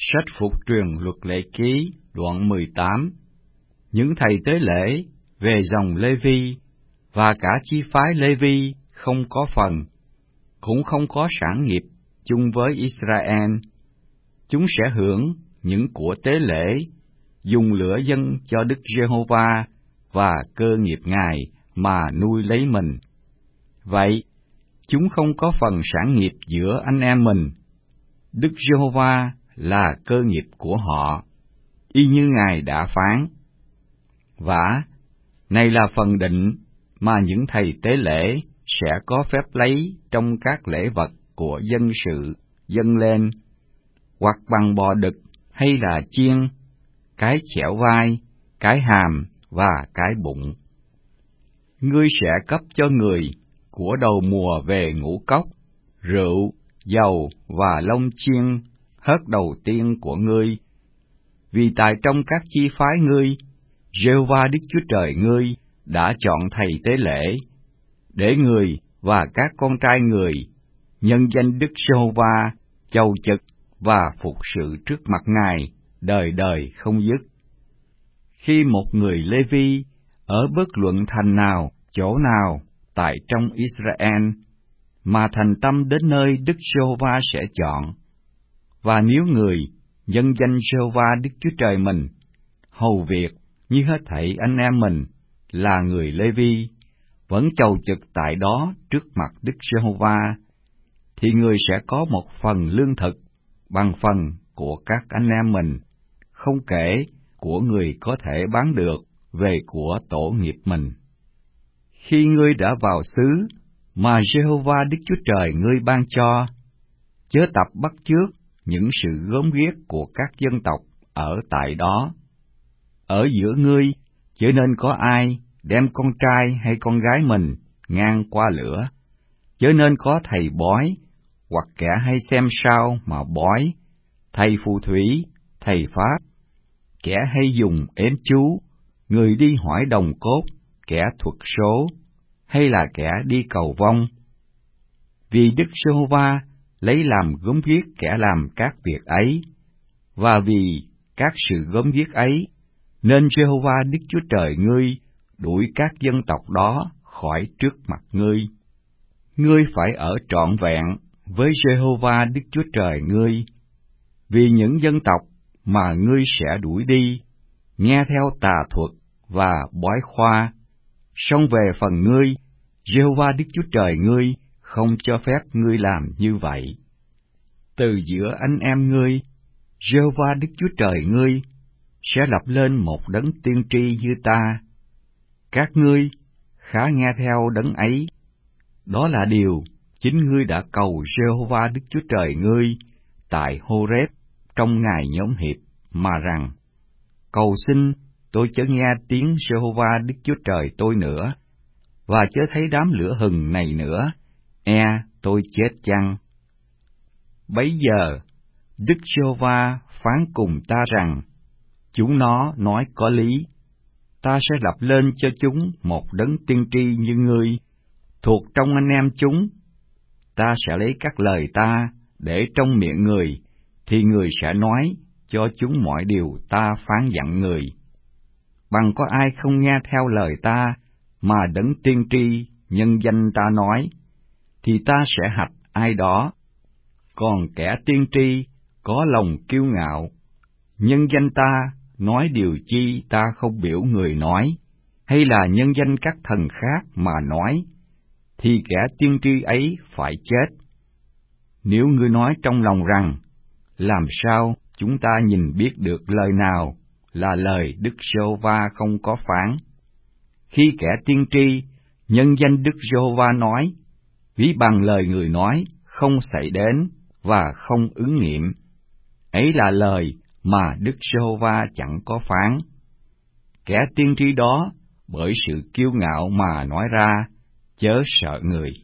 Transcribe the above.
Sách Phục Truyền Luật Lệ Ký, đoạn 18. Những thầy tế lễ về dòng Lê-vi và cả chi phái Lê-vi không có phần, cũng không có sản nghiệp chung với Israel. Chúng sẽ hưởng những của tế lễ, dùng lửa dâng cho Đức Giê-hô-va và cơ nghiệp Ngài mà nuôi lấy mình. Vậy, chúng không có phần sản nghiệp giữa anh em mình. Đức Giê-hô-va là cơ nghiệp của họ, y như Ngài đã phán. Vả, này là phần định mà những thầy tế lễ sẽ có phép lấy trong các lễ vật của dân sự dâng lên, hoặc bằng bò đực hay là chiên, cái chẻo vai, cái hàm và cái bụng. Ngươi sẽ cấp cho người của đầu mùa về ngũ cốc, rượu, dầu và lông chiên hớt đầu tiên của ngươi, vì tại trong các chi phái ngươi, Giê-hô-va Đức Chúa Trời ngươi đã chọn thầy tế lễ, để người và các con trai người nhân danh Đức Giê-hô-va chầu chực và phục sự trước mặt Ngài đời đời không dứt. Khi một người Lê-vi ở bất luận thành nào, chỗ nào tại trong Israel mà thành tâm đến nơi Đức Giê-hô-va sẽ chọn, và nếu người nhân danh Giê-hô-va Đức Chúa Trời mình hầu việc như hết thảy anh em mình là người Lê-vi, vẫn chầu chực tại đó trước mặt Đức Giê-hô-va, thì người sẽ có một phần lương thực bằng phần của các anh em mình, không kể của người có thể bán được về của tổ nghiệp mình. Khi ngươi đã vào xứ mà Giê-hô-va Đức Chúa Trời ngươi ban cho, chớ tập bắt chước những sự gớm ghiếc của các dân tộc ở tại đó. Ở giữa ngươi chớ nên có ai đem con trai hay con gái mình ngang qua lửa, chớ nên có thầy bói, hoặc kẻ hay xem sao mà bói, thầy phù thủy, thầy pháp, kẻ hay dùng ếm chú, người đi hỏi đồng cốt, kẻ thuật số, hay là kẻ đi cầu vong. Vì Đức Giê-hô-va lấy làm gớm ghiếc kẻ làm các việc ấy, và vì các sự gớm ghiếc ấy, nên Giê-hô-va Đức Chúa Trời ngươi đuổi các dân tộc đó khỏi trước mặt ngươi. Ngươi phải ở trọn vẹn với Giê-hô-va Đức Chúa Trời ngươi, vì những dân tộc mà ngươi sẽ đuổi đi, nghe theo tà thuật và bói khoa, song về phần ngươi, Giê-hô-va Đức Chúa Trời ngươi không cho phép ngươi làm như vậy. Từ giữa anh em ngươi, Giê-hô-va Đức Chúa Trời ngươi sẽ lập lên một đấng tiên tri như ta. Các ngươi khá nghe theo đấng ấy. Đó là điều chính ngươi đã cầu Giê-hô-va Đức Chúa Trời ngươi tại Hô-rép trong ngày nhóm hiệp, mà rằng: cầu xin tôi chớ nghe tiếng Giê-hô-va Đức Chúa Trời tôi nữa, và chớ thấy đám lửa hừng này nữa, tôi chết chăng? Bấy giờ Đức Giê-hô-va phán cùng ta rằng: chúng nó nói có lý. Ta sẽ lập lên cho chúng một đấng tiên tri như ngươi, thuộc trong anh em chúng. Ta sẽ lấy các lời ta để trong miệng người, thì người sẽ nói cho chúng mọi điều ta phán dặn người. Bằng có ai không nghe theo lời ta, mà đấng tiên tri nhân danh ta nói, thì ta sẽ hạch ai đó. Còn kẻ tiên tri có lòng kiêu ngạo, nhân danh ta nói điều chi ta không biểu người nói, hay là nhân danh các thần khác mà nói, thì kẻ tiên tri ấy phải chết. Nếu ngươi nói trong lòng rằng: làm sao chúng ta nhìn biết được lời nào là lời Đức Giê-hô-va không có phán? Khi kẻ tiên tri nhân danh Đức Giê-hô-va nói, ví bằng lời người nói không xảy đến và không ứng nghiệm, ấy là lời mà Đức Giê-hô-va chẳng có phán. Kẻ tiên tri đó bởi sự kiêu ngạo mà nói ra, chớ sợ người.